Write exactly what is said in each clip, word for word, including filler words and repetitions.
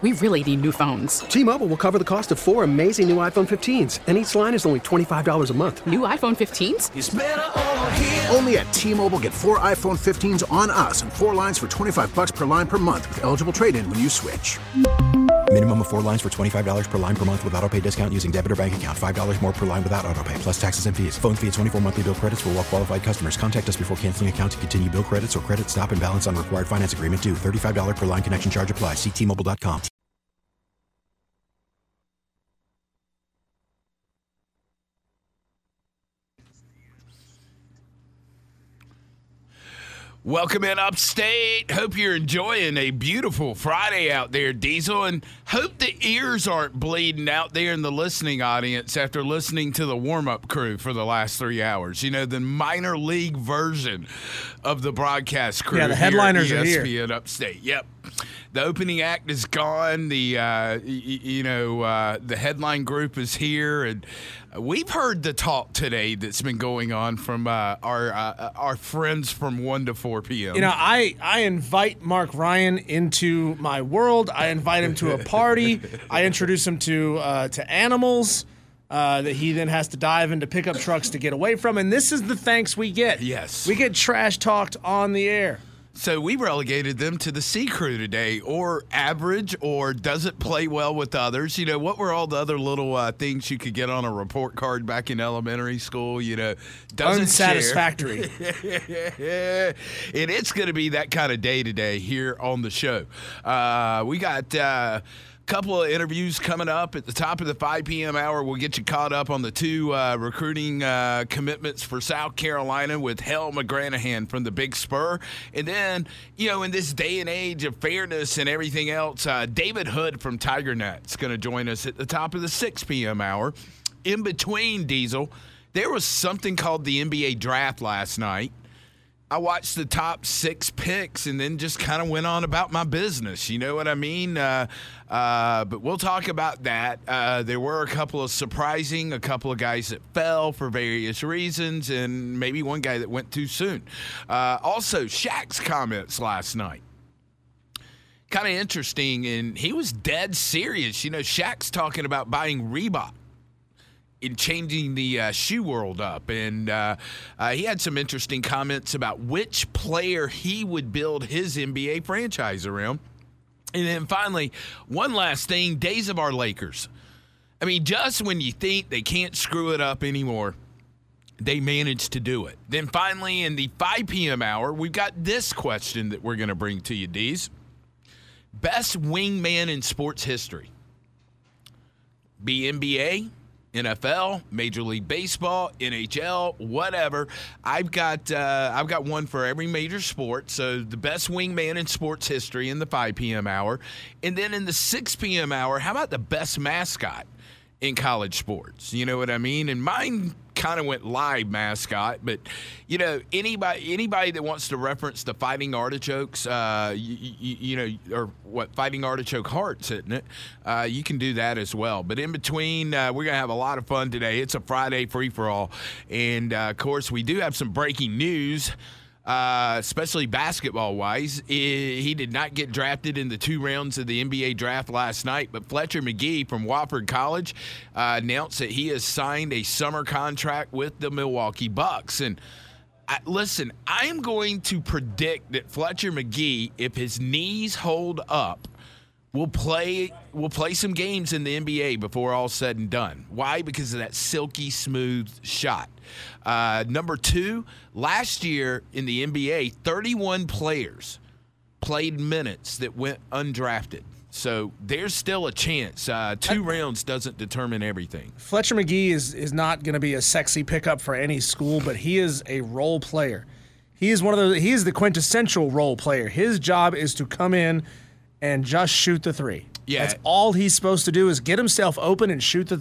We really need new phones. T-Mobile will cover the cost of four amazing new iPhone fifteens, and each line is only twenty-five dollars a month. New iPhone fifteens? It's better over here. Only at T-Mobile, get four iPhone fifteens on us and four lines for twenty-five dollars per line per month with eligible trade-in when you switch. Minimum of four lines for twenty-five dollars per line per month with autopay discount using debit or bank account. five dollars more per line without autopay, plus taxes and fees. Phone fee at twenty-four monthly bill credits for well-qualified customers. Contact us before canceling account to continue bill credits or credit stop and balance on required finance agreement due. thirty-five dollars per line connection charge applies. See T Mobile dot com. Welcome in Upstate. Hope you're enjoying a beautiful Friday out there, Diesel, and hope the ears aren't bleeding out there in the listening audience after listening to the warm-up crew for the last three hours. You know, the minor league version of the broadcast crew. Yeah, the headliners here at E S are P N here. Upstate. Yep. The opening act is gone. The uh, y- you know uh, the headline group is here, and we've heard the talk today that's been going on from uh, our uh, our friends from one to four p.m. You know, I, I invite Mark Ryan into my world. I invite him to a party. I introduce him to uh, to animals uh, that he then has to dive into pickup trucks to get away from. And this is the thanks we get. Yes. We get trash talked on the air. So we relegated them to the C crew today, or average, or doesn't play well with others. You know, what were all the other little uh, things you could get on a report card back in elementary school? You know, doesn't unsatisfactory. Share. And it's going to be that kind of day today here on the show. Uh, we got uh, a couple of interviews coming up at the top of the five p.m. hour. We'll get you caught up on the two uh, recruiting uh, commitments for South Carolina with Hal McGranahan from the Big Spur. And then, you know, in this day and age of fairness and everything else, uh, David Hood from TigerNet is going to join us at the top of the six p.m. hour. In between, Diesel, there was something called the N B A draft last night. I watched the top six picks and then just kind of went on about my business. You know what I mean? Uh, uh, but we'll talk about that. Uh, there were a couple of surprising, a couple of guys that fell for various reasons, and maybe one guy that went too soon. Uh, also, Shaq's comments last night. Kind of interesting, and he was dead serious. You know, Shaq's talking about buying Reebok in changing the uh, shoe world up. And uh, uh, he had some interesting comments about which player he would build his N B A franchise around. And then finally, one last thing, days of our Lakers. I mean, just when you think they can't screw it up anymore, they managed to do it. Then finally, in the five p.m. hour, we've got this question that we're going to bring to you, Dees. Best wingman in sports history. Be N B A, N F L, Major League Baseball, N H L, whatever. I've got uh, I've got one for every major sport. So the best wingman in sports history in the five p.m. hour. And then in the six p.m. hour, how about the best mascot in college sports? You know what I mean? And mine kind of went live mascot, but you know, anybody anybody that wants to reference the Fighting Artichokes, uh, you, you, you know, or what Fighting Artichoke Hearts, isn't it? Uh, you can do that as well. But in between, uh, we're gonna have a lot of fun today. It's a Friday free for all, and uh, of course, we do have some breaking news. Uh, especially basketball-wise. He, he did not get drafted in the two rounds of the N B A draft last night, but Fletcher McGee from Wofford College uh, announced that he has signed a summer contract with the Milwaukee Bucks. And I, listen, I am going to predict that Fletcher McGee, if his knees hold up, will play will play some games in the N B A before all said and done. Why? Because of that silky smooth shot. Uh, number two, last year in the N B A, thirty-one players played minutes that went undrafted. So there's still a chance. Uh, two rounds doesn't determine everything. Fletcher McGee is, is not going to be a sexy pickup for any school, but he is a role player. He is one of the he is the quintessential role player. His job is to come in and just shoot the three. Yeah. That's all he's supposed to do is get himself open and shoot the three.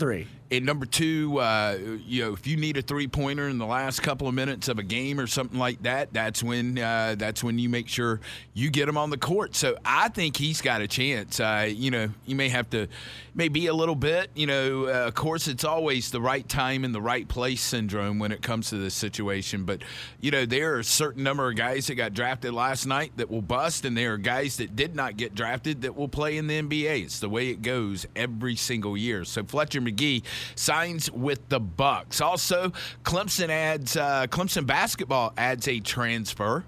And number two, uh, you know, if you need a three-pointer in the last couple of minutes of a game or something like that, that's when uh, that's when you make sure you get him on the court. So I think he's got a chance. Uh, you know, you may have to, maybe a little bit. You know, uh, of course, it's always the right time and the right place syndrome when it comes to this situation. But you know, there are a certain number of guys that got drafted last night that will bust, and there are guys that did not get drafted that will play in the N B A. It's the way it goes every single year. So Fletcher Magee signs with the Bucks. Also, Clemson adds uh, Clemson basketball adds a transfer.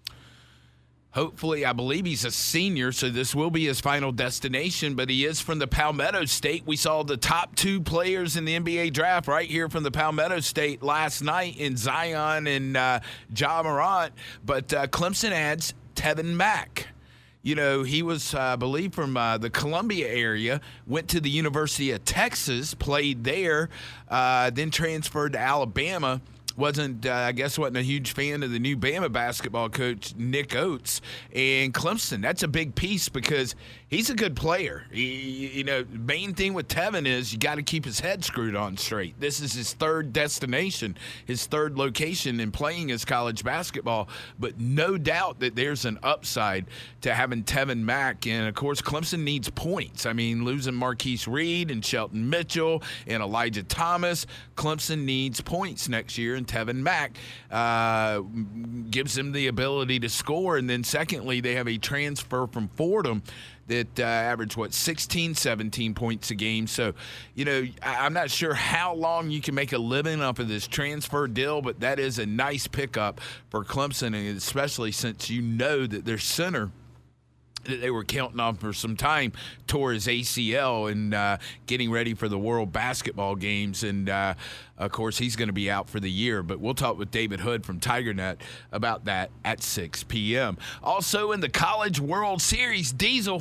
Hopefully, I believe he's a senior, so this will be his final destination, but he is from the Palmetto State. We saw the top two players in the N B A draft right here from the Palmetto State last night in Zion and uh, Ja Morant, but uh, Clemson adds Tevin Mack. You know, he was, uh, I believe, from uh, the Columbia area, went to the University of Texas, played there, uh, then transferred to Alabama. Wasn't, uh, I guess, wasn't a huge fan of the new Bama basketball coach, Nick Oates. And Clemson, that's a big piece because he's a good player. He, you know, the main thing with Tevin is you got to keep his head screwed on straight. This is his third destination, his third location in playing his college basketball. But no doubt that there's an upside to having Tevin Mack. And, of course, Clemson needs points. I mean, losing Marquise Reed and Shelton Mitchell and Elijah Thomas, Clemson needs points next year. And Tevin Mack uh, gives them the ability to score. And then, secondly, they have a transfer from Fordham that uh, averaged, what, sixteen, seventeen points a game. So, you know, I- I'm not sure how long you can make a living off of this transfer deal, but that is a nice pickup for Clemson, and especially since you know that their center that they were counting on for some time tore his A C L and uh, getting ready for the World Basketball Games. And, uh, of course, he's going to be out for the year. But we'll talk with David Hood from TigerNet about that at six p.m. Also in the College World Series, Diesel,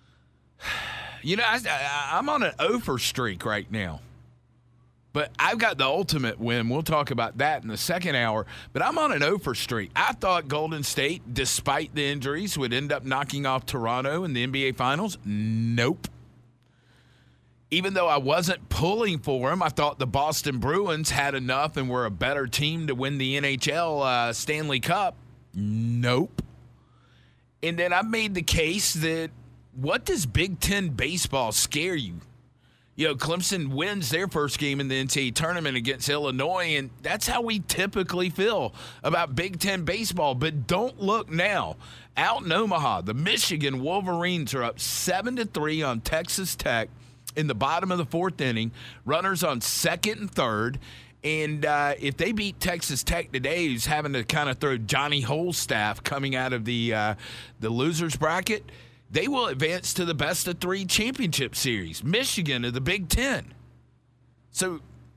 you know, I, I, I'm on an over streak right now. But I've got the ultimate win. We'll talk about that in the second hour. But I'm on an over streak. I thought Golden State, despite the injuries, would end up knocking off Toronto in the N B A Finals. Nope. Even though I wasn't pulling for them, I thought the Boston Bruins had enough and were a better team to win the N H L uh, Stanley Cup. Nope. And then I made the case that what does Big Ten baseball scare you? You know, Clemson wins their first game in the N C double A tournament against Illinois, and that's how we typically feel about Big Ten baseball. But don't look now. Out in Omaha, the Michigan Wolverines are up seven to three on Texas Tech in the bottom of the fourth inning. Runners on second and third. And uh, if they beat Texas Tech today, who's having to kind of throw Johnny Holstaff coming out of the uh, the losers bracket, they will advance to the best of three championship series. Michigan of the Big Ten. So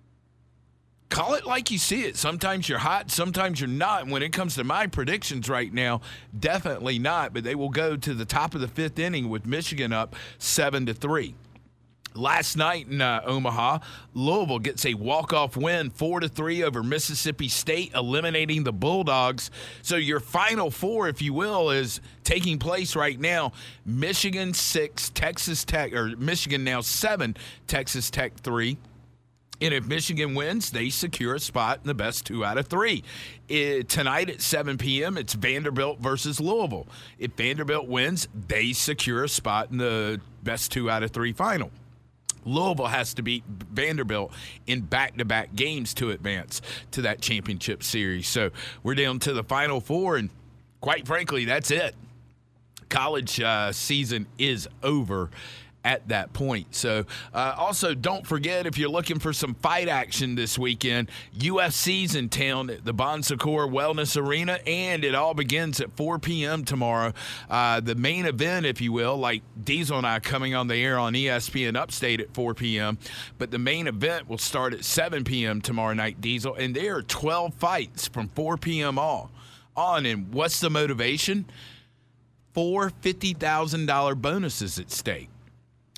call it like you see it. Sometimes you're hot, sometimes you're not. And when it comes to my predictions right now, definitely not. But they will go to the top of the fifth inning with Michigan up seven to three. Last night in uh, Omaha, Louisville gets a walk-off win, four to three over Mississippi State, eliminating the Bulldogs. So your Final Four, if you will, is taking place right now. Michigan six, Texas Tech, or Michigan now seven, Texas Tech three. And if Michigan wins, they secure a spot in the best two out of three. It, tonight at seven p.m., it's Vanderbilt versus Louisville. If Vanderbilt wins, they secure a spot in the best two out of three final. Louisville has to beat Vanderbilt in back-to-back games to advance to that championship series. So we're down to the Final Four, and quite frankly, that's it. College uh, season is over at that point. So uh, also don't forget, if you're looking for some fight action this weekend, U F C's in town at the Bon Secours Wellness Arena, and it all begins at four p.m. tomorrow. Uh, the main event, if you will, like Diesel and I coming on the air on E S P N Upstate at four p.m., but the main event will start at seven p.m. tomorrow night, Diesel, and there are twelve fights from four p.m. on. on. And what's the motivation? Four fifty thousand dollars bonuses at stake.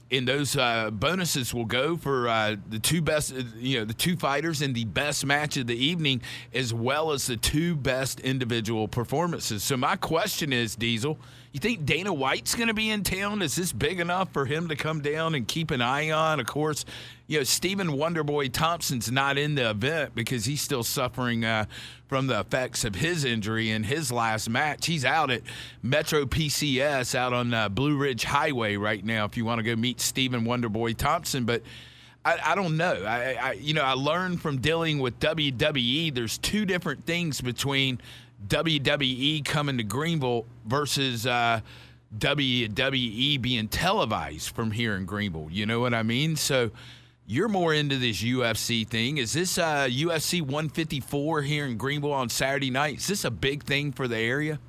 And those uh, bonuses will go for uh, the two best, you know, the two fighters in the best match of the evening, as well as the two best individual performances. So my question is, Diesel, you think Dana White's going to be in town? Is this big enough for him to come down and keep an eye on? Of course, you know, Stephen Wonderboy Thompson's not in the event because he's still suffering uh, from the effects of his injury in his last match. He's out at Metro P C S out on uh, Blue Ridge Highway right now if you want to go meet Stephen Wonderboy Thompson. But I, I don't know. I, I, you know, I learned from dealing with W W E, there's two different things between W W E coming to Greenville versus uh, W W E being televised from here in Greenville. You know what I mean? So you're more into this U F C thing. Is this uh, U F C one fifty-four here in Greenville on Saturday night? Is this a big thing for the area?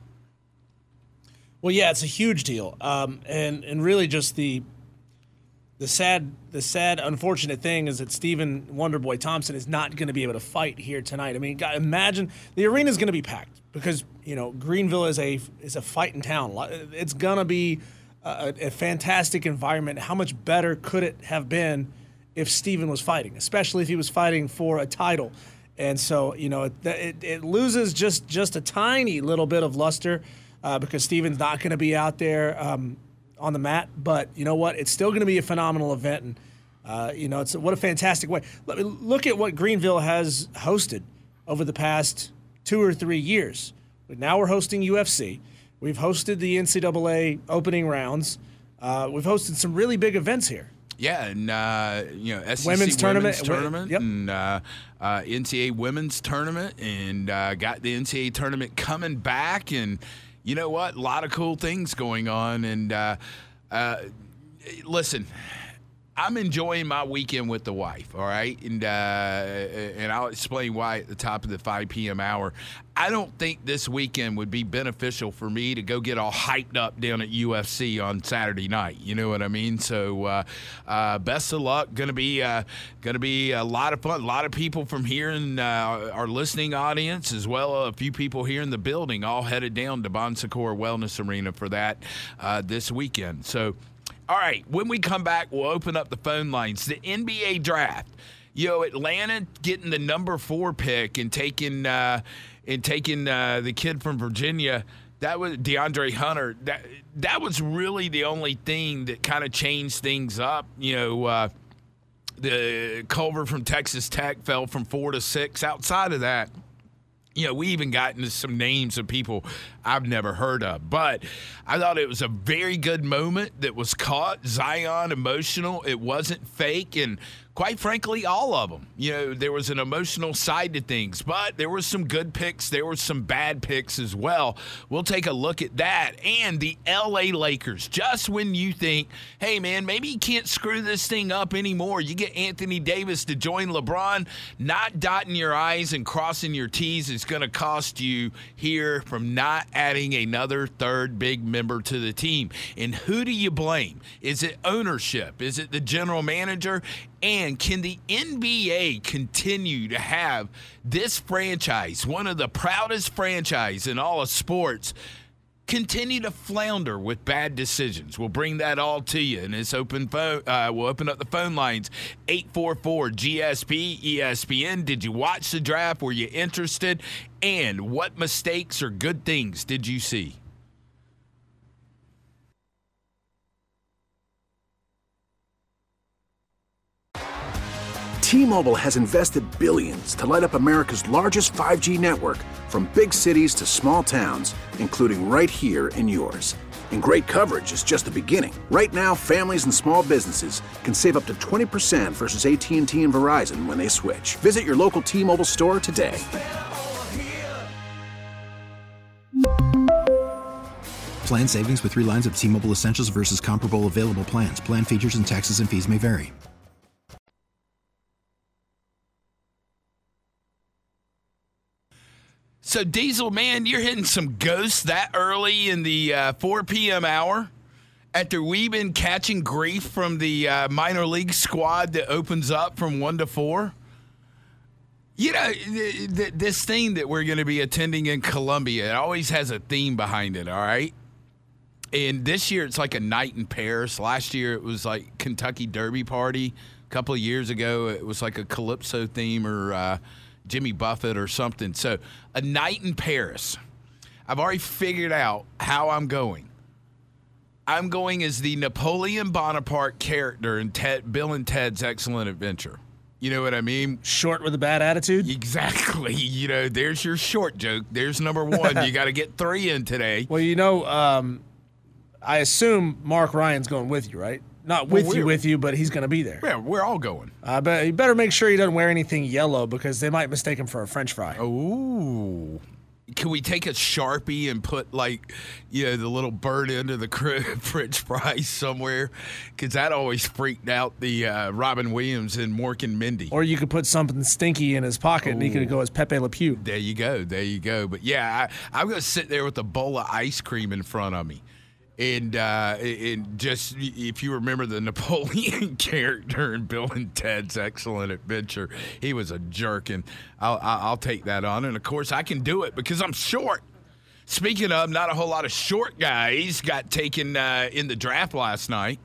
Well, yeah, it's a huge deal, um, and and really just the the sad the sad unfortunate thing is that Stephen Wonderboy Thompson is not going to be able to fight here tonight. I mean, God, imagine the arena is going to be packed because you know Greenville is a is a fighting town. It's going to be a, a fantastic environment. How much better could it have been if Stephen was fighting, especially if he was fighting for a title? And so you know it it, it loses just just a tiny little bit of luster. Uh, because Stephen's not going to be out there um, on the mat. But you know what? It's still going to be a phenomenal event. And, uh, you know, it's what a fantastic way. Look at what Greenville has hosted over the past two or three years. Now we're hosting U F C. We've hosted the N C double A opening rounds. Uh, we've hosted some really big events here. Yeah, and, uh, you know, S E C women's tournament, women's tournament yep. and uh, uh, N C A A women's tournament, and uh, got the N C A A tournament coming back. And, you know what? A lot of cool things going on. And uh, uh, listen, I'm enjoying my weekend with the wife, all right? And uh, and I'll explain why at the top of the five p.m. hour. I don't think this weekend would be beneficial for me to go get all hyped up down at U F C on Saturday night. You know what I mean? So uh, uh, best of luck. Going to be uh, going to be a lot of fun. A lot of people from here in uh, our listening audience, as well as a few people here in the building, all headed down to Bon Secours Wellness Arena for that uh, this weekend. So, all right, when we come back, we'll open up the phone lines. The N B A draft. You know, Atlanta getting the number four pick and taking uh, and taking uh, the kid from Virginia. That was DeAndre Hunter. That that was really the only thing that kind of changed things up. You know, uh, the Culver from Texas Tech fell from four to six. Outside of that, you know, we even got into some names of people I've never heard of. But I thought it was a very good moment that was caught. Zion emotional. It wasn't fake. And quite frankly, all of them. You know, there was an emotional side to things. But there were some good picks. There were some bad picks as well. We'll take a look at that. And the L A Lakers. Just when you think, hey, man, maybe you can't screw this thing up anymore. You get Anthony Davis to join LeBron. Not dotting your I's and crossing your T's is going to cost you here from not adding another third big member to the team. And who do you blame? Is it ownership? Is it the general manager? And can the N B A continue to have this franchise, one of the proudest franchises in all of sports, continue to flounder with bad decisions? We'll bring that all to you in this open phone. Uh, we'll open up the phone lines, eight four four G S P E S P N. Did you watch the draft? Were you interested? And what mistakes or good things did you see? T-Mobile has invested billions to light up America's largest five G network, from big cities to small towns, including right here in yours. And great coverage is just the beginning. Right now, families and small businesses can save up to twenty percent versus A T and T and Verizon when they switch. Visit your local T-Mobile store today. Plan savings with three lines of T-Mobile Essentials versus comparable available plans. Plan features and taxes and fees may vary. So, Diesel, man, you're hitting some ghosts that early in the uh, four p.m. hour after we've been catching grief from the uh, minor league squad that opens up from one to four. You know, th- th- this thing that we're going to be attending in Columbia, it always has a theme behind it, all right? And this year it's like a night in Paris. Last year it was like Kentucky Derby Party. A couple of years ago it was like a Calypso theme or uh, Jimmy Buffett or something. So a night in Paris. I've already figured out how I'm going. I'm going as the Napoleon Bonaparte character in Ted, Bill and Ted's Excellent Adventure. You know what I mean? Short with a bad attitude? Exactly. You know, there's your short joke. There's number one. You got to get three in today. Well, you know, um, I assume Mark Ryan's going with you, right? Not with Well, you, we're- with you, but he's going to be there. Yeah, we're all going. Uh, but you better make sure he doesn't wear anything yellow because they might mistake him for a French fry. Ooh. Can we take a Sharpie and put, like, you know, the little bird end of the cr- French fries somewhere? Because that always freaked out the uh, Robin Williams and Mork and Mindy. Or you could put something stinky in his pocket and he could go as Pepe Le Pew. There you go. There you go. But, yeah, I, I'm going to sit there with a bowl of ice cream in front of me. And, uh, and just, if you remember the Napoleon character in Bill and Ted's Excellent Adventure, he was a jerk, and I'll, I'll take that on. And, of course, I can do it because I'm short. Speaking of, not a whole lot of short guys got taken uh, in the draft last night.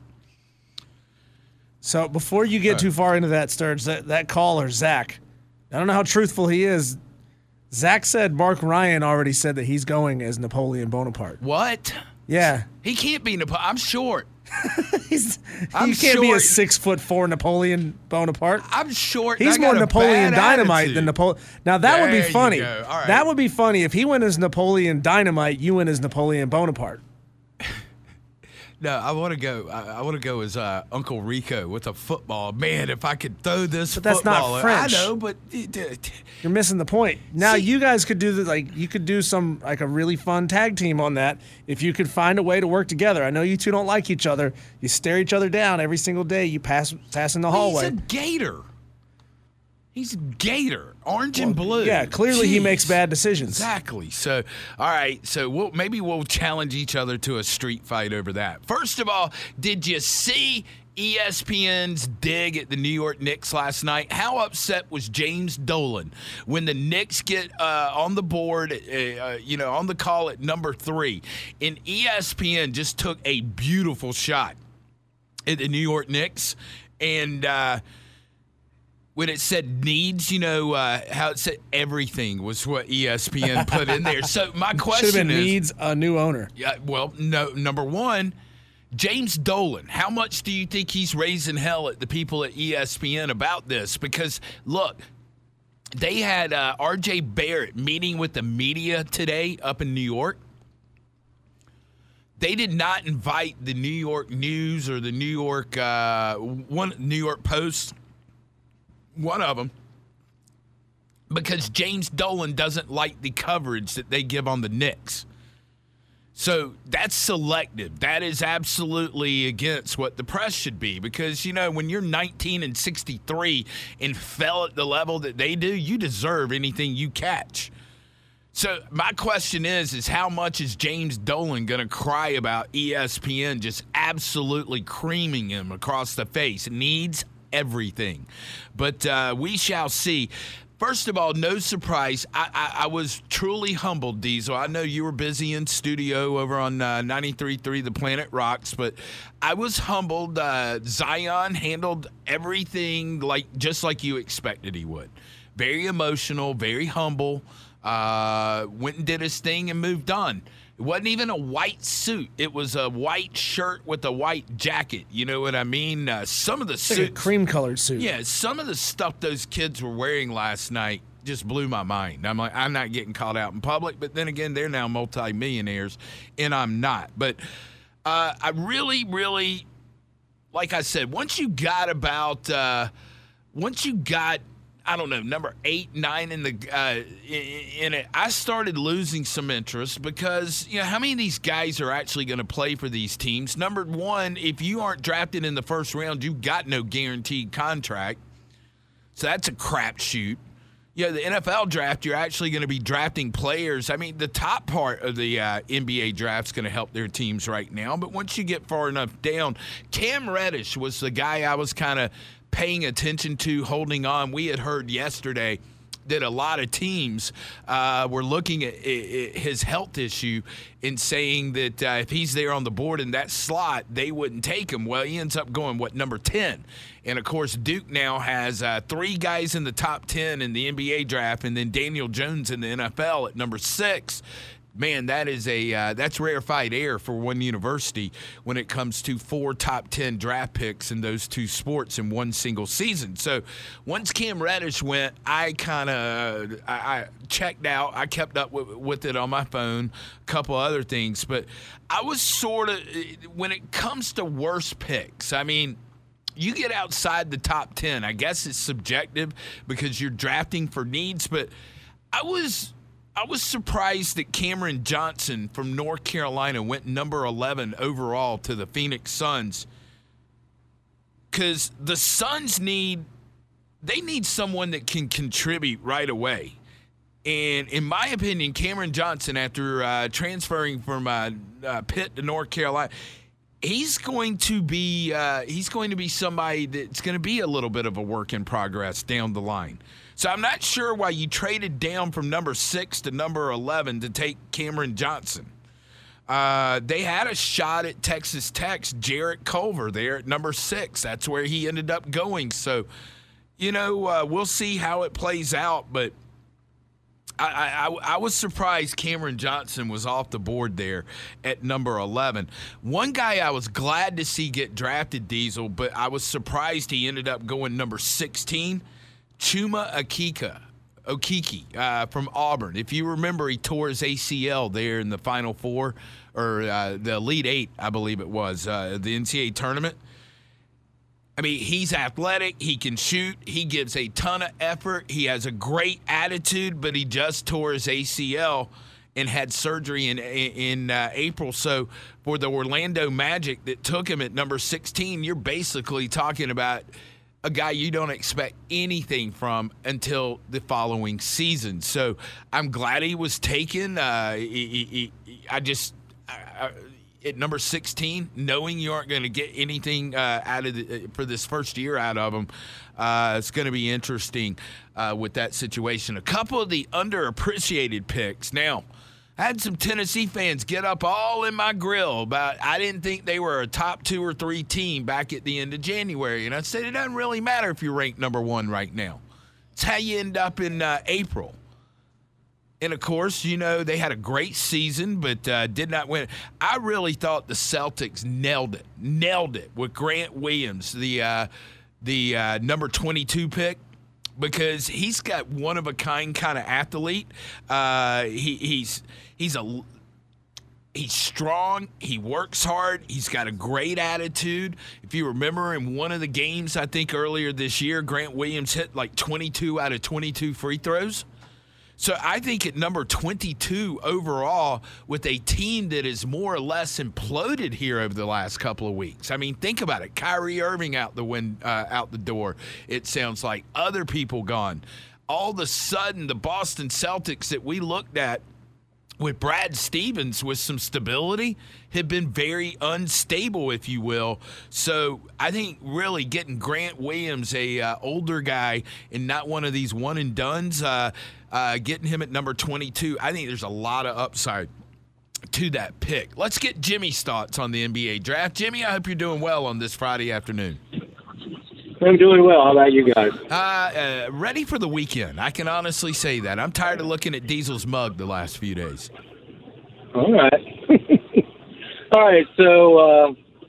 So before you get too far into that, Sturge, that, that caller, Zach, I don't know how truthful he is. Zach said Mark Ryan already said that he's going as Napoleon Bonaparte. What? Yeah. He can't be Napoleon. I'm short. He's, I'm you can't be a short. six foot four Napoleon Bonaparte. I'm short. and He's I more got a Napoleon bad Dynamite attitude. than Napoleon. Now that would There be you funny. go. All right. That would be funny if he went as Napoleon Dynamite. You went as Napoleon Bonaparte. No, I want to go. I, I want to go as uh, Uncle Rico with a football. Man, if I could throw this But that's not football, French. I know, but it, it, You're missing the point. Now See- you guys could do the, like you could do some like a really fun tag team on that if you could find a way to work together. I know you two don't like each other. You stare each other down every single day. You pass pass in the hallway. he's a gator. He's a gator, orange and blue. Yeah, clearly he Jeez. makes bad decisions. Exactly. So, all right. So we'll, maybe we'll challenge each other to a street fight over that. First of all, did you see E S P N's dig at the New York Knicks last night? How upset was James Dolan when the Knicks get uh, on the board, uh, uh, you know, on the call at number three, and E S P N just took a beautiful shot at the New York Knicks, and uh, when it said needs, you know, uh, how it said everything was what E S P N put in there. So my Should have question been is, needs a new owner. yeah, well, no, number one, James Dolan, how much do you think he's raising hell at the people at E S P N about this? Because, look, they had uh, R J Barrett meeting with the media today up in New York. They did not invite the New York News or the New York uh, one New York Post, one of them, because James Dolan doesn't like the coverage that they give on the Knicks. So that's selective. That is absolutely against what the press should be, because, you know, when you're nineteen and sixty-three and fell at the level that they do, you deserve anything you catch. So my question is, is how much is James Dolan going to cry about E S P N just absolutely creaming him across the face? Needs everything. But uh, we shall see. First of all, no surprise, I, I, I was truly humbled, Diesel. I know you were busy in studio over on uh, ninety-three point three The Planet Rocks, but I was humbled. Uh, Zion handled everything like just like you expected he would. Very emotional, very humble. Uh, went and did his thing and moved on. It wasn't even a white suit. It was a white shirt with a white jacket. You know what I mean? Uh, some of the Like suits. a cream-colored suit. Yeah, some of the stuff those kids were wearing last night just blew my mind. I'm like, I'm not getting caught out in public, but then again, they're now multimillionaires, and I'm not. But uh, I really, really, like I said, once you got about, uh, once you got, I don't know, number eight, nine in the uh, in it, I started losing some interest because, you know, how many of these guys are actually going to play for these teams? Number one, if you aren't drafted in the first round, you got no guaranteed contract. So that's a crapshoot. You know, the N F L draft, you're actually going to be drafting players. I mean, the top part of the uh, N B A draft's going to help their teams right now. But once you get far enough down, Cam Reddish was the guy I was kind of paying attention to, holding on. We had heard yesterday that a lot of teams uh, were looking at his health issue and saying that uh, if he's there on the board in that slot, they wouldn't take him. Well, he ends up going, what, number ten. And, of course, Duke now has uh, three guys in the top ten in the N B A draft, and then Daniel Jones in the N F L at number six. Man, that is a uh, that's rarefied air for one university when it comes to four top ten draft picks in those two sports in one single season. So once Cam Reddish went, I kind of I, I checked out. I kept up with, with it on my phone, a couple other things. But I was sort of, when it comes to worst picks, I mean, you get outside the top ten. I guess it's subjective because you're drafting for needs. But I was – I was surprised that Cameron Johnson from North Carolina went number eleven overall to the Phoenix Suns, because the Suns need they need someone that can contribute right away. And in my opinion, Cameron Johnson, after uh, transferring from uh, uh, Pitt to North Carolina, he's going to be uh, he's going to be somebody that's going to be a little bit of a work in progress down the line. So I'm not sure why you traded down from number six to number eleven to take Cameron Johnson. Uh, they had a shot at Texas Tech's Jarrett Culver there at number six. That's where he ended up going. So, you know, uh, we'll see how it plays out. But I, I, I was surprised Cameron Johnson was off the board there at number eleven. One guy I was glad to see get drafted, Diesel, but I was surprised he ended up going number sixteen. Chuma Okeke, Okeke uh, from Auburn. If you remember, he tore his A C L there in the Final Four, or uh, the Elite Eight, I believe it was, uh, the N C double A tournament. I mean, he's athletic. He can shoot. He gives a ton of effort. He has a great attitude, but he just tore his A C L and had surgery in in uh, April. So for the Orlando Magic that took him at number sixteen, you're basically talking about a guy you don't expect anything from until the following season. So I'm glad he was taken. Uh, he, he, he, I just I, at number sixteen, knowing you aren't going to get anything uh, out of the, for this first year out of him, uh, it's going to be interesting uh, with that situation. A couple of the underappreciated picks. Now, I had some Tennessee fans get up all in my grill about I didn't think they were a top two or three team back at the end of January. And I said it doesn't really matter if you're ranked number one right now. It's how you end up in uh, April. And, of course, you know, they had a great season but uh, did not win. I really thought the Celtics nailed it, nailed it with Grant Williams, the, uh, the uh, number twenty-two pick. Because he's got one-of-a-kind kind of athlete. Uh, he, he's he's a he's strong. He works hard. He's got a great attitude. If you remember in one of the games, I think earlier this year, Grant Williams hit like twenty-two out of twenty-two free throws. So I think at number twenty-two overall, with a team that is more or less imploded here over the last couple of weeks. I mean, think about it. Kyrie Irving out the win, uh, out the door, it sounds like. Other people gone. All of a sudden, the Boston Celtics that we looked at with Brad Stevens with some stability have been very unstable, if you will. So I think really getting Grant Williams, a uh, older guy, and not one of these one-and-dones, uh, uh, getting him at number twenty-two, I think there's a lot of upside to that pick. Let's get Jimmy's thoughts on the N B A draft. Jimmy, I hope you're doing well on this Friday afternoon. I'm doing well. How about you guys? Uh, uh, ready for the weekend. I can honestly say that. I'm tired of looking at Diesel's mug the last few days. All right. All right, so uh,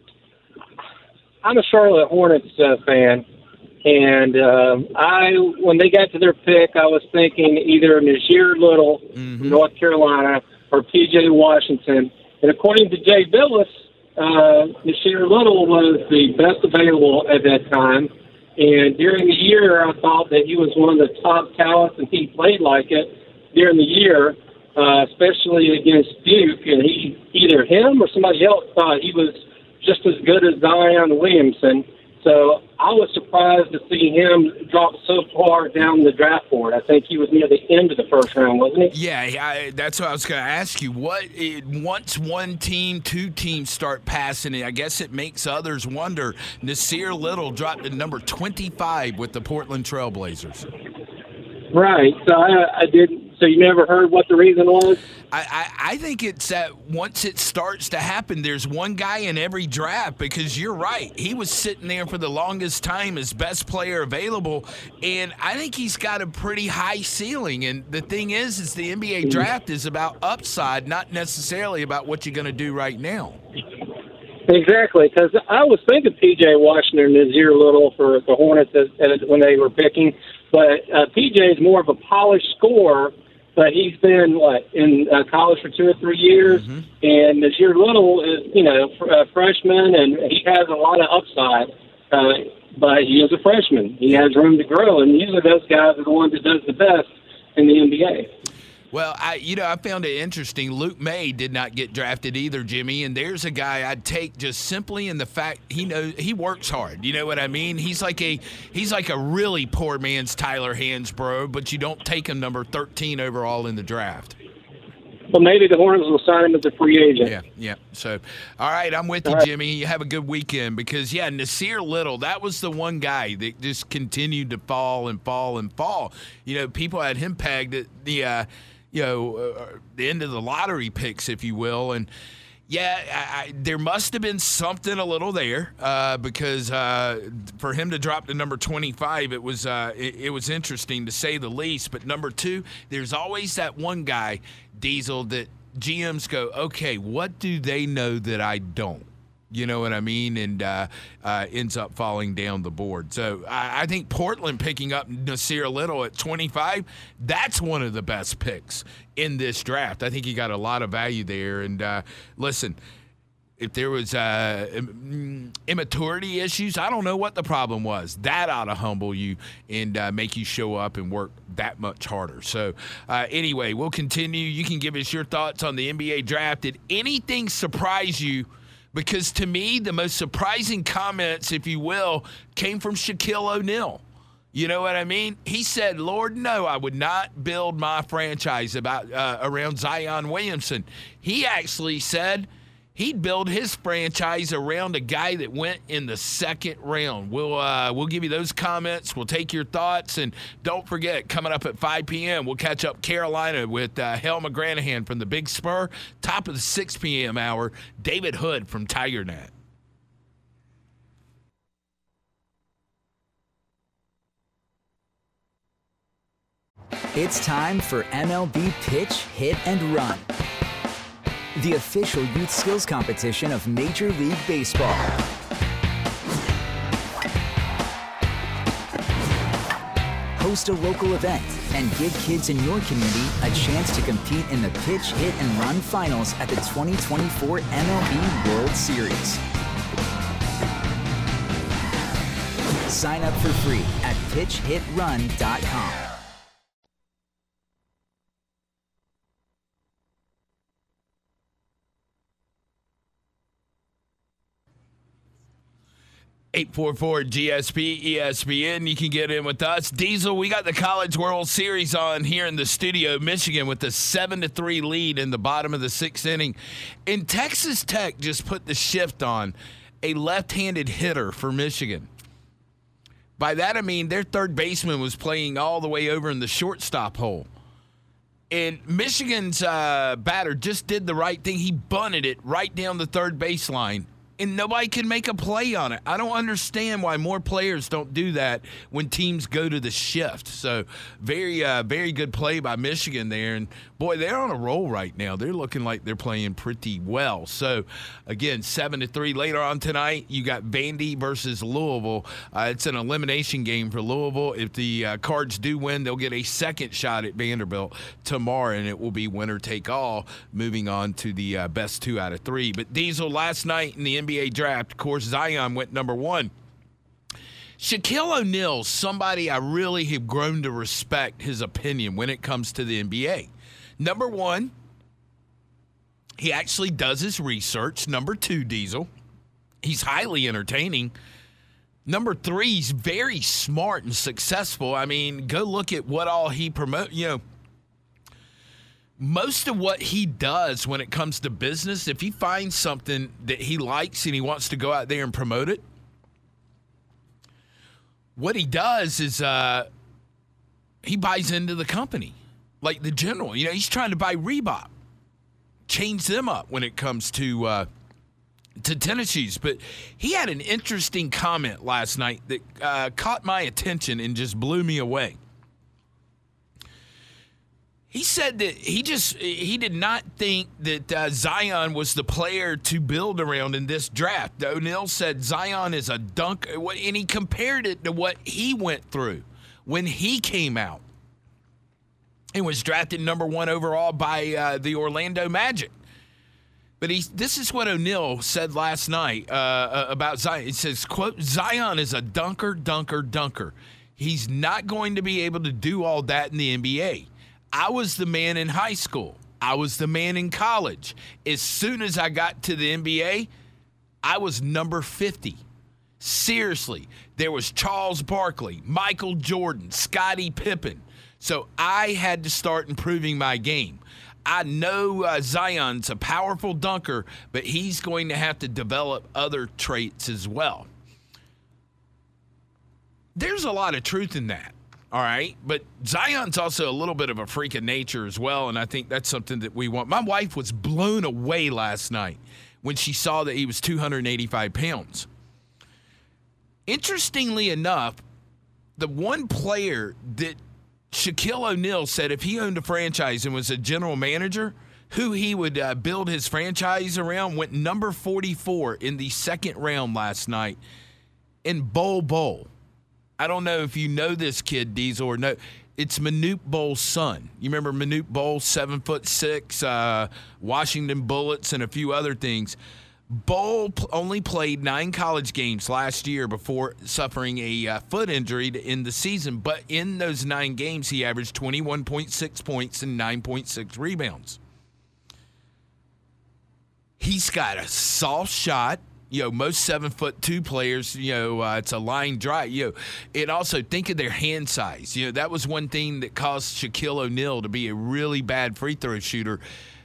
I'm a Charlotte Hornets uh, fan, and um, I when they got to their pick, I was thinking either Nasir Little mm-hmm. from North Carolina or P J Washington. And according to Jay Billis, uh, Nasir Little was the best available at that time. And during the year, I thought that he was one of the top talents, and he played like it during the year, uh, especially against Duke. And he, either him or somebody else thought he was just as good as Zion Williamson. So I was surprised to see him drop so far down the draft board. I think he was near the end of the first round, wasn't he? Yeah, I, that's what I was going to ask you. What it, once one team, two teams start passing it, I guess it makes others wonder. Nasir Little dropped to number twenty-five with the Portland Trail Blazers. Right. So I, I didn't. So you never heard what the reason was? I, I, I think it's that once it starts to happen, there's one guy in every draft, because you're right. He was sitting there for the longest time as best player available, and I think he's got a pretty high ceiling. And the thing is, is the N B A draft is about upside, not necessarily about what you're going to do right now. Exactly, because I was thinking P J Washington and Nazir Little for the Hornets as, as, when they were picking, but uh, P J is more of a polished scorer, but he's been, what, in uh, college for two or three years, mm-hmm. and Nazir Little is, you know, a freshman, and he has a lot of upside, uh, but he is a freshman. He has room to grow, and usually those guys are the ones that does the best in the N B A. Well, I, you know, I found it interesting. Luke May did not get drafted either, Jimmy. And there's a guy I'd take just simply in the fact he knows he works hard. You know what I mean? He's like a he's like a really poor man's Tyler Hansbrough, but you don't take him number thirteen overall in the draft. Well, maybe the Hornets will sign him as a free agent. Yeah, yeah. So, all right, I'm with you, all right. Jimmy. You have a good weekend because, yeah, Nasir Little, that was the one guy that just continued to fall and fall and fall. You know, people had him pegged at the uh, – you know, uh, the end of the lottery picks, if you will. And, yeah, I, I, there must have been something a little there uh, because uh, for him to drop to number twenty-five, it was uh, it, it was interesting to say the least. But number two, there's always that one guy, Diesel, that G Ms go, okay, what do they know that I don't? You know what I mean? And uh, uh, ends up falling down the board. So I, I think Portland picking up Nasir Little at twenty-five, that's one of the best picks in this draft. I think he got a lot of value there. And uh, listen, if there was uh, immaturity issues, I don't know what the problem was. That ought to humble you and uh, make you show up and work that much harder. So uh, anyway, we'll continue. You can give us your thoughts on the N B A draft. Did anything surprise you? Because to me, the most surprising comments, if you will, came from Shaquille O'Neal. You know what I mean? He said, Lord, no, I would not build my franchise about uh, around Zion Williamson. He actually said he'd build his franchise around a guy that went in the second round. We'll uh, we'll give you those comments. We'll take your thoughts. And don't forget, coming up at five p.m., we'll catch up Carolina with uh, Hal McGranahan from the Big Spur. Top of the six p.m. hour, David Hood from TigerNet. It's time for M L B Pitch, Hit, and Run, the official youth skills competition of Major League Baseball. Host a local event and give kids in your community a chance to compete in the Pitch, Hit, and Run finals at the twenty twenty-four M L B World Series. Sign up for free at pitch hit run dot com. eight four four G S P E S P N. You can get in with us. Diesel, we got the College World Series on here in the studio. Michigan with a seven to three lead in the bottom of the sixth inning. And Texas Tech just put the shift on a left-handed hitter for Michigan. By that, I mean their third baseman was playing all the way over in the shortstop hole. And Michigan's uh, batter just did the right thing. He bunted it right down the third baseline. And nobody can make a play on it. I don't understand why more players don't do that when teams go to the shift. So very, uh, very good play by Michigan there. And, boy, they're on a roll right now. They're looking like they're playing pretty well. So, again, seven to three later on tonight. You got Vandy versus Louisville. Uh, it's an elimination game for Louisville. If the uh, Cards do win, they'll get a second shot at Vanderbilt tomorrow, and it will be winner take all, moving on to the uh, best two out of three. But Diesel, last night in the N B A draft, of course, Zion went number one. Shaquille O'Neal, somebody I really have grown to respect his opinion when it comes to the N B A. Number one, he actually does his research. Number two, Diesel, he's highly entertaining. Number three, he's very smart and successful. I mean, go look at what all he promotes. You know, most of what he does when it comes to business, if he finds something that he likes and he wants to go out there and promote it, what he does is uh, he buys into the company, like the general. You know, he's trying to buy Reebok, change them up when it comes to uh, to tennis shoes. But he had an interesting comment last night that uh, caught my attention and just blew me away. He said that he just he did not think that uh, Zion was the player to build around in this draft. O'Neal said Zion is a dunk, and he compared it to what he went through when he came out and was drafted number one overall by uh, the Orlando Magic. But he, this is what O'Neal said last night uh, about Zion. He says, quote, Zion is a dunker, dunker, dunker. He's not going to be able to do all that in the N B A. I was the man in high school. I was the man in college. As soon as I got to the N B A, I was number fifty. Seriously, there was Charles Barkley, Michael Jordan, Scottie Pippen. So I had to start improving my game. I know uh, Zion's a powerful dunker, but he's going to have to develop other traits as well. There's a lot of truth in that. All right, but Zion's also a little bit of a freak of nature as well, and I think that's something that we want. My wife was blown away last night when she saw that he was two hundred eighty-five pounds. Interestingly enough, the one player that Shaquille O'Neal said if he owned a franchise and was a general manager, who he would uh, build his franchise around, went number forty-four in the second round last night in Bol Bol. I don't know if you know this kid, Diesel, or no. It's Manute Bol's son. You remember Manute Bol, seven foot six, uh, Washington Bullets, and a few other things. Bol only played nine college games last year before suffering a uh, foot injury to end the season. But in those nine games, he averaged twenty-one point six points and nine point six rebounds. He's got a soft shot. You know, most seven foot two players, you know, uh, it's a line drive. You know, and also think of their hand size. You know, that was one thing that caused Shaquille O'Neal to be a really bad free throw shooter.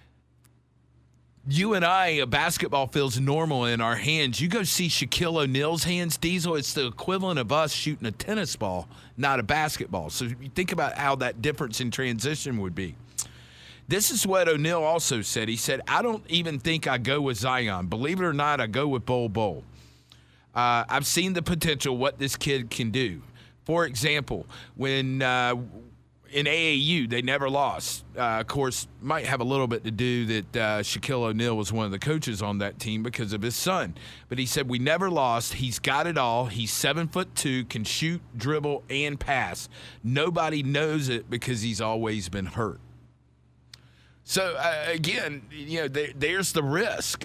You and I, a basketball feels normal in our hands. You go see Shaquille O'Neal's hands, Diesel, it's the equivalent of us shooting a tennis ball, not a basketball. So you think about how that difference in transition would be. This is what O'Neal also said. He said, I don't even think I go with Zion. Believe it or not, I go with Bol Bol. Uh, I've seen the potential, what this kid can do. For example, when uh, in A A U, they never lost. Uh, of course, might have a little bit to do that uh, Shaquille O'Neal was one of the coaches on that team because of his son. But he said, we never lost. He's got it all. He's seven foot two, can shoot, dribble, and pass. Nobody knows it because he's always been hurt. So, uh, again, you know, there, there's the risk.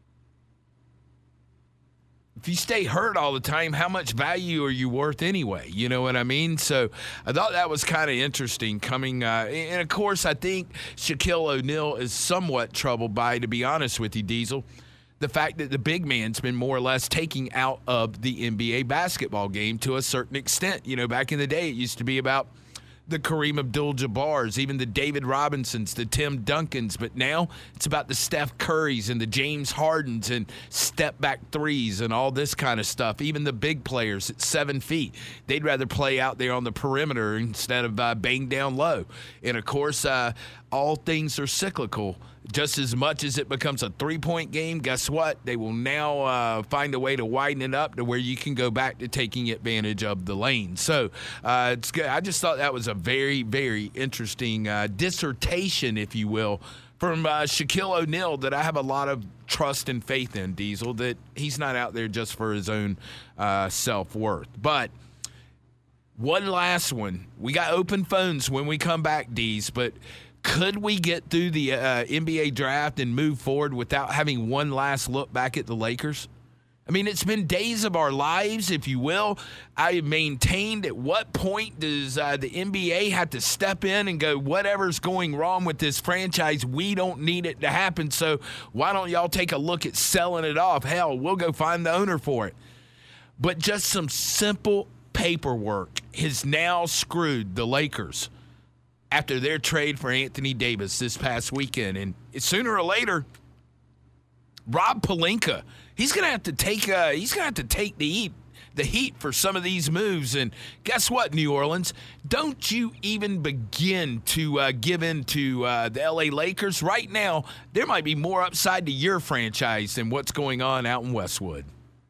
If you stay hurt all the time, how much value are you worth anyway? You know what I mean? So I thought that was kind of interesting coming. Uh, and, of course, I think Shaquille O'Neal is somewhat troubled by, to be honest with you, Diesel, the fact that the big man's been more or less taking out of the N B A basketball game to a certain extent. You know, back in the day, it used to be about the Kareem Abdul-Jabbars, even the David Robinsons, the Tim Duncans. But now it's about the Steph Currys and the James Hardens and step-back threes and all this kind of stuff. Even the big players at seven feet, they'd rather play out there on the perimeter instead of uh, bang down low. And, of course, uh, all things are cyclical. Just as much as it becomes a three-point game, guess what? They will now uh, find a way to widen it up to where you can go back to taking advantage of the lane. So uh, it's good. I just thought that was a very, very interesting uh, dissertation, if you will, from uh, Shaquille O'Neal that I have a lot of trust and faith in, Diesel, that he's not out there just for his own uh, self-worth. But one last one. We got open phones when we come back, Dees, but could we get through the uh, N B A draft and move forward without having one last look back at the Lakers? I mean, it's been days of our lives, if you will. I maintained at what point does uh, the N B A have to step in and go, whatever's going wrong with this franchise, we don't need it to happen, so why don't y'all take a look at selling it off? Hell, we'll go find the owner for it. But just some simple paperwork has now screwed the Lakers after their trade for Anthony Davis this past weekend. And sooner or later, Rob Pelinka, he's gonna have to take uh, he's gonna have to take the heat, the heat for some of these moves. And guess what, New Orleans? Don't you even begin to uh, give in to uh, the L A Lakers. Right now, there might be more upside to your franchise than what's going on out in Westwood.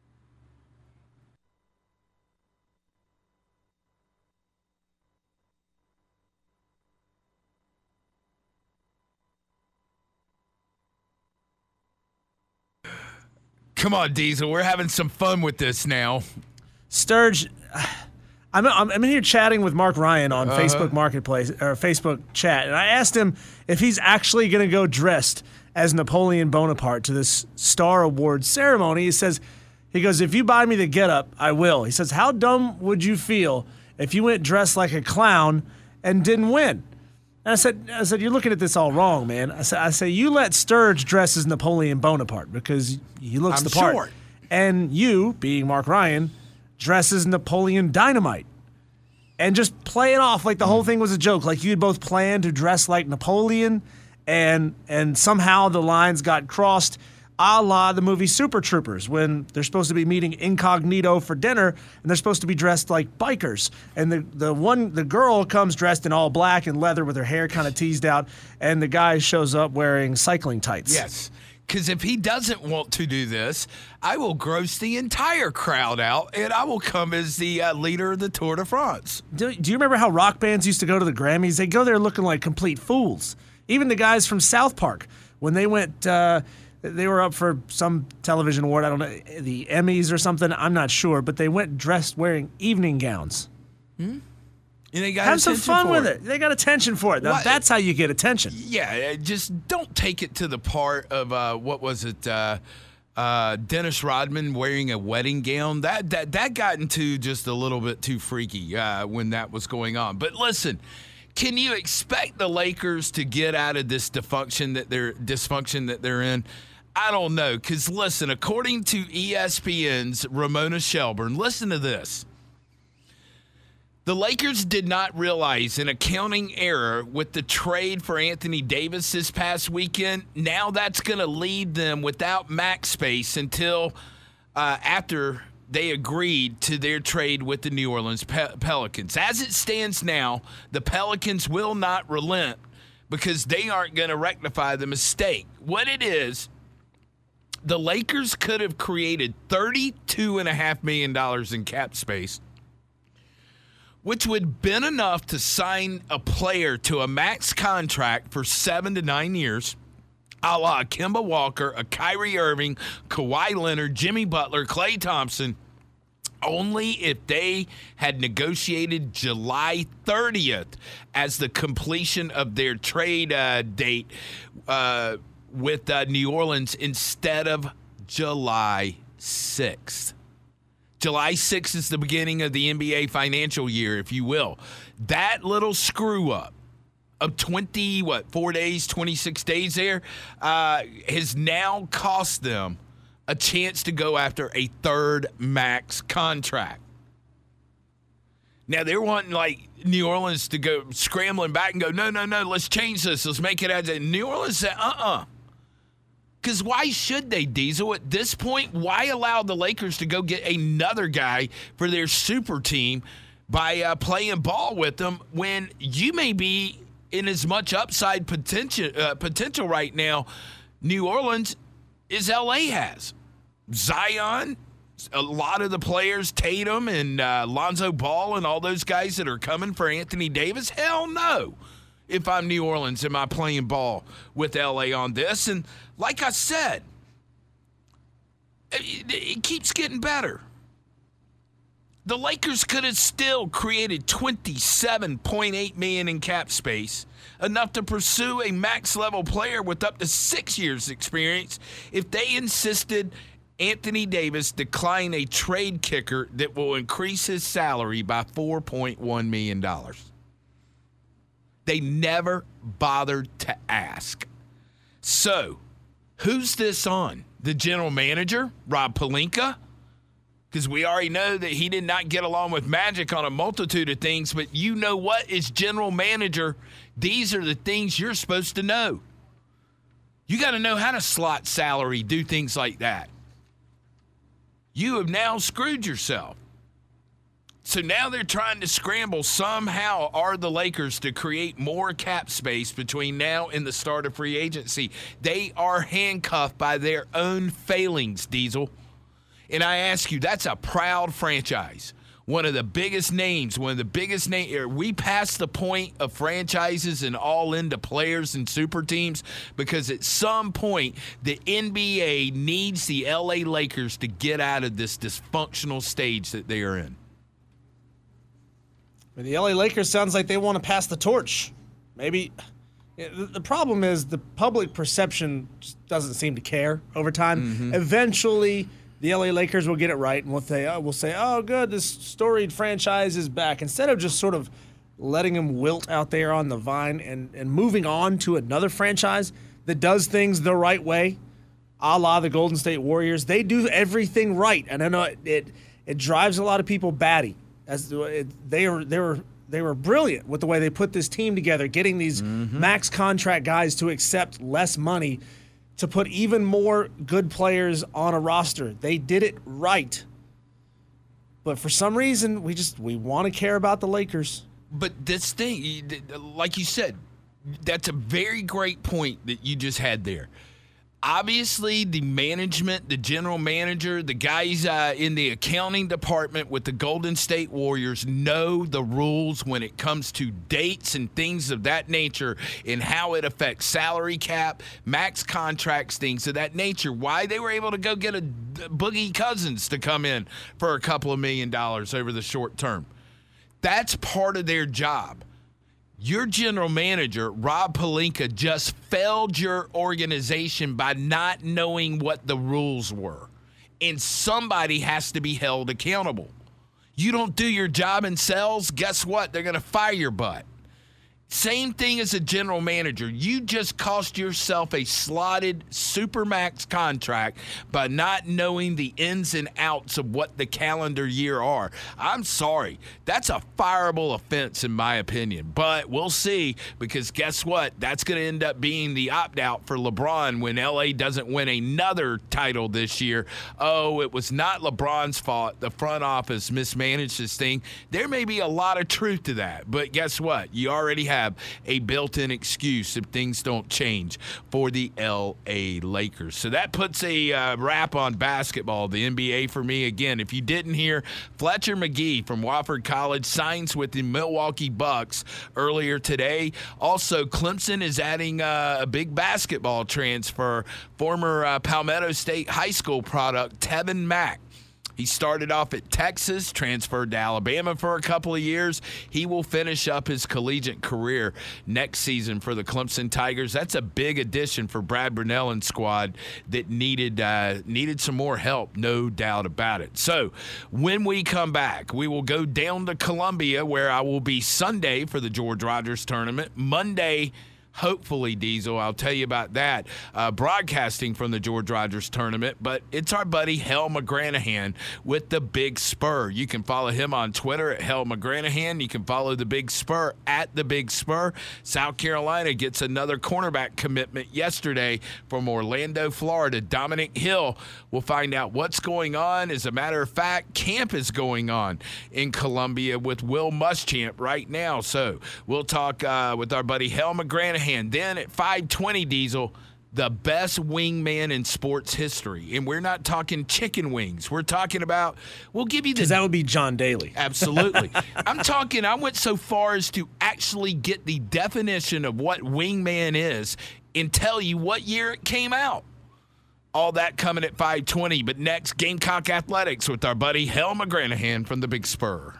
Come on, Diesel. We're having some fun with this now. Sturge, I'm, I'm, I'm in here chatting with Mark Ryan on Uh-huh. Facebook Marketplace or Facebook chat, and I asked him if he's actually going to go dressed as Napoleon Bonaparte to this Star Award ceremony. He says, he goes, if you buy me the getup, I will. He says, how dumb would you feel if you went dressed like a clown and didn't win? And I said, I said, you're looking at this all wrong, man. I said, I say, you let Sturge dress as Napoleon Bonaparte because he looks I'm the part. short. And you, being Mark Ryan, dress as Napoleon Dynamite. And just play it off like the whole thing was a joke. Like you had both planned to dress like Napoleon, and and somehow the lines got crossed, a la the movie Super Troopers, when they're supposed to be meeting incognito for dinner, and they're supposed to be dressed like bikers. And the, the one the girl comes dressed in all black and leather with her hair kind of teased out, and the guy shows up wearing cycling tights. Yes. Because if he doesn't want to do this, I will gross the entire crowd out, and I will come as the uh, leader of the Tour de France. Do, do you remember how rock bands used to go to the Grammys? They go there looking like complete fools. Even the guys from South Park, when they went, uh, they were up for some television award, I don't know, the Emmys or something, I'm not sure, but they went dressed wearing evening gowns. Hmm? And they got Have some attention fun for with it. They got attention for it. Now, What? that's how you get attention. Yeah, uh, just don't take it to the part of, uh, what was it, uh, uh, Dennis Rodman wearing a wedding gown. That, that, that got into just a little bit too freaky uh, when that was going on. But listen, can you expect the Lakers to get out of this dysfunction that they're, dysfunction that they're in? I don't know, because listen, according to E S P N's Ramona Shelburne, listen to this. The Lakers did not realize an accounting error with the trade for Anthony Davis this past weekend. Now that's going to leave them without max space until uh, after they agreed to their trade with the New Orleans Pe- Pelicans. As it stands now, the Pelicans will not relent because they aren't going to rectify the mistake. What it is, the Lakers could have created thirty-two point five million dollars in cap space, which would have been enough to sign a player to a max contract for seven to nine years, a la Kemba Walker, a Kyrie Irving, Kawhi Leonard, Jimmy Butler, Klay Thompson, only if they had negotiated July thirtieth as the completion of their trade uh, date uh, with uh, New Orleans instead of July sixth. July sixth is the beginning of the N B A financial year, if you will. That little screw up of twenty, what, four days, twenty-six days there, uh, has now cost them a chance to go after a third max contract. Now, they're wanting, like, New Orleans to go scrambling back and go, no, no, no, let's change this. Let's make it as a New Orleans said, uh-uh. Because why should they, Diesel? At this point, why allow the Lakers to go get another guy for their super team by uh, playing ball with them when you may be in as much upside potential uh, potential right now, New Orleans, as L A has? Zion, a lot of the players, Tatum and uh, Lonzo Ball and all those guys that are coming for Anthony Davis, hell no. If I'm New Orleans, am I playing ball with L A on this? And like I said, it, it keeps getting better. The Lakers could have still created twenty-seven point eight million dollars in cap space, enough to pursue a max-level player with up to six years' experience if they insisted Anthony Davis decline a trade kicker that will increase his salary by four point one million dollars. They never bothered to ask. So, who's this on? The general manager, Rob Pelinka? Because we already know that he did not get along with Magic on a multitude of things, but you know what? As general manager, these are the things you're supposed to know. You got to know how to slot salary, do things like that. You have now screwed yourself. So now they're trying to scramble. Somehow are the Lakers to create more cap space between now and the start of free agency. They are handcuffed by their own failings, Diesel. And I ask you, that's a proud franchise. One of the biggest names, one of the biggest names. Are we past the point of franchises and all into players and super teams? Because at some point, the N B A needs the L A Lakers to get out of this dysfunctional stage that they are in. The L A Lakers sounds like they want to pass the torch. Maybe the problem is the public perception just doesn't seem to care over time. Mm-hmm. Eventually, the L A Lakers will get it right, and we'll say, oh, we'll say, oh, good, this storied franchise is back. Instead of just sort of letting them wilt out there on the vine and, and moving on to another franchise that does things the right way, a la the Golden State Warriors. They do everything right, and I know it it, it drives a lot of people batty. As it, they were they were they were brilliant with the way they put this team together, getting these mm-hmm. max contract guys to accept less money to put even more good players on a roster. They did it right. But for some reason, we just we want to care about the Lakers. But this thing, like you said, that's a very great point that you just had there. Obviously, the management, the general manager, the guys uh, in the accounting department with the Golden State Warriors know the rules when it comes to dates and things of that nature and how it affects salary cap, max contracts, things of that nature. Why they were able to go get a Boogie Cousins to come in for a couple of million dollars over the short term. That's part of their job. Your general manager, Rob Pelinka, just failed your organization by not knowing what the rules were. And somebody has to be held accountable. You don't do your job in sales, guess what? They're going to fire your butt. Same thing as a general manager. You just cost yourself a slotted supermax contract by not knowing the ins and outs of what the calendar year are. I'm sorry. That's a fireable offense in my opinion. But we'll see, because guess what? That's going to end up being the opt-out for LeBron when L A doesn't win another title this year. Oh, it was not LeBron's fault. The front office mismanaged this thing. There may be a lot of truth to that. But guess what? You already have Have a built-in excuse if things don't change for the L A Lakers. So that puts a uh, wrap on basketball, the N B A for me. Again, if you didn't hear, Fletcher McGee from Wofford College signs with the Milwaukee Bucks earlier today. Also, Clemson is adding uh, a big basketball transfer, former uh, Palmetto State High School product, Tevin Mack. He started off at Texas, transferred to Alabama for a couple of years. He will finish up his collegiate career next season for the Clemson Tigers. That's a big addition for Brad Brunell and squad that needed uh, needed some more help, no doubt about it. So when we come back, we will go down to Columbia, where I will be Sunday for the George Rogers Tournament, Monday, hopefully, Diesel, I'll tell you about that, uh, broadcasting from the George Rogers Tournament. But it's our buddy Hal McGranahan with the Big Spur. You can follow him on Twitter at Hal McGranahan. You can follow the Big Spur at the Big Spur. South Carolina gets another cornerback commitment yesterday from Orlando, Florida. Dominic Hill. We'll find out what's going on. As a matter of fact, camp is going on in Columbia with Will Muschamp right now. So we'll talk uh, with our buddy Hal McGranahan. Then at five twenty, Diesel, the best wingman in sports history. And we're not talking chicken wings. We're talking about, we'll give you the... Because that would be John Daly. Absolutely. I'm talking, I went so far as to actually get the definition of what wingman is and tell you what year it came out. All that coming at five twenty. But next, Gamecock Athletics with our buddy Hal McGranahan from the Big Spur.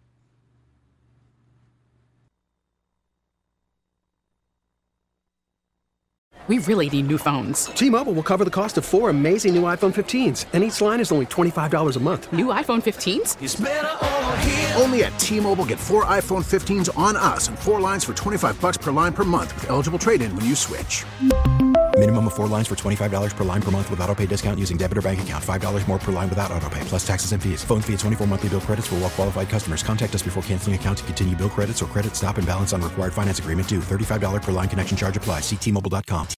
We really need new phones. T-Mobile will cover the cost of four amazing new iPhone fifteens, and each line is only twenty-five dollars a month. New iPhone fifteens? It's better over here. Only at T-Mobile, get four iPhone fifteens on us and four lines for twenty-five dollars per line per month with eligible trade-in when you switch. Minimum of four lines for twenty-five dollars per line per month with autopay discount using debit or bank account. five dollars more per line without autopay, plus taxes and fees. Phone fee at twenty-four monthly bill credits for well-qualified customers. Contact us before canceling account to continue bill credits or credit stop and balance on required finance agreement due. thirty-five dollars per line connection charge applies. See T Mobile dot com.